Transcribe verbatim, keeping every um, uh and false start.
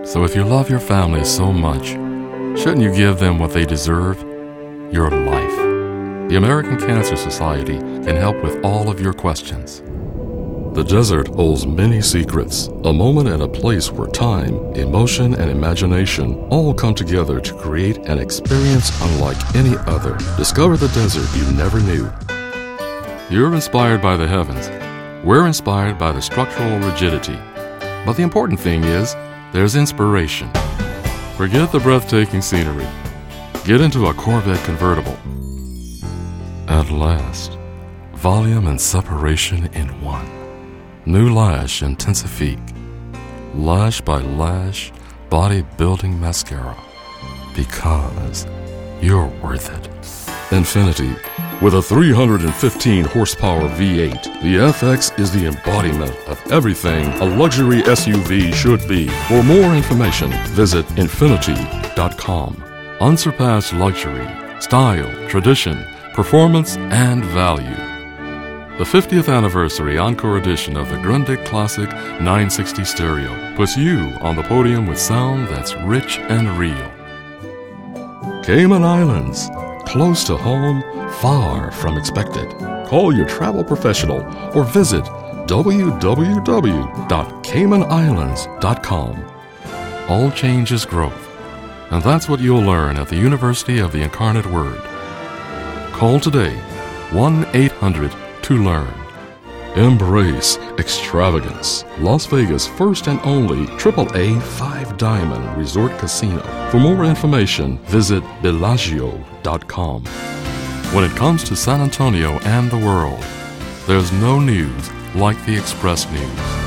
So if you love your family so much, shouldn't you give them what they deserve? Your life. The American Cancer Society can help with all of your questions. The desert holds many secrets, a moment and a place where time, emotion, and imagination all come together to create an experience unlike any other. Discover the desert you never knew. You're inspired by the heavens. We're inspired by the structural rigidity. But the important thing is, there's inspiration. Forget the breathtaking scenery. Get into a Corvette convertible. At last, volume and separation in one. New Lash Intensifique. Lash by Lash Bodybuilding Mascara. Because you're worth it. Infiniti. With a three hundred fifteen horsepower V eight, the F X is the embodiment of everything a luxury S U V should be. For more information, visit Infiniti dot com. Unsurpassed luxury, style, tradition, performance, and value. The fiftieth anniversary Encore edition of the Grundig Classic nine sixty stereo puts you on the podium with sound that's rich and real. Cayman Islands. Close to home, far from expected. Call your travel professional or visit w w w dot cayman islands dot com. All change is growth, and that's what you'll learn at the University of the Incarnate Word. Call today, one eight hundred to learn. Embrace extravagance. Las Vegas' first and only triple A five-diamond resort casino. For more information, visit Bellagio dot com. When it comes to San Antonio and the world, there's no news like the Express News.